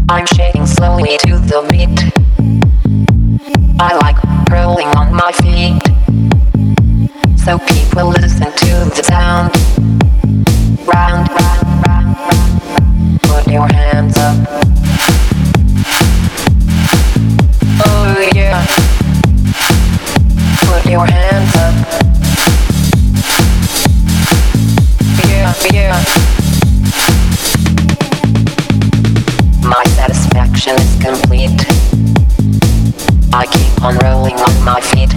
I'm shaking slowly to the beat. I like rolling on my feet, so people listen to the sound. Round, round, round, round. Put your hands up. Oh yeah. Put your hands up. Yeah, yeah. My satisfaction is complete. I keep on rolling on my feet.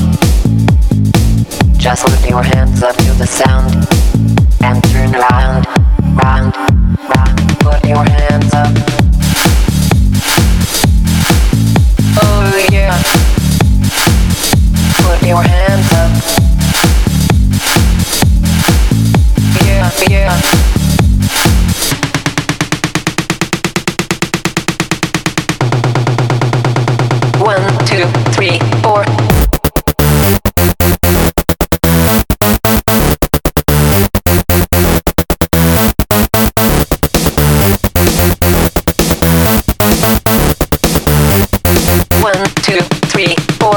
Just put your hands up to the sound and turn round, round, round. Put your hands up. Oh yeah. Put your hands up. Yeah, yeah. One, two, three, four. One, two, three, four.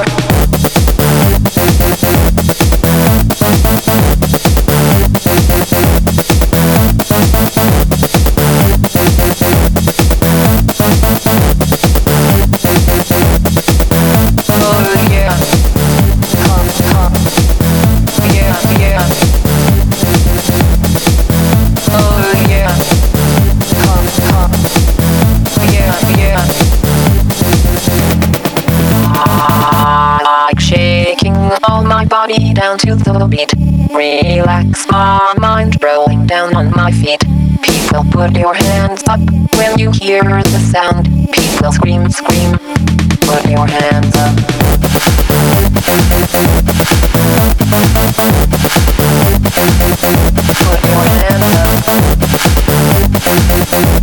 Oh yeah. Come, come. Yeah, yeah. Oh yeah. Come, come. Yeah, yeah. I like shaking all my body down to the beat. Relax my mind, rolling down on my feet. People, put your hands up when you hear the sound. People scream, scream. Put your hands up. Put your hands up.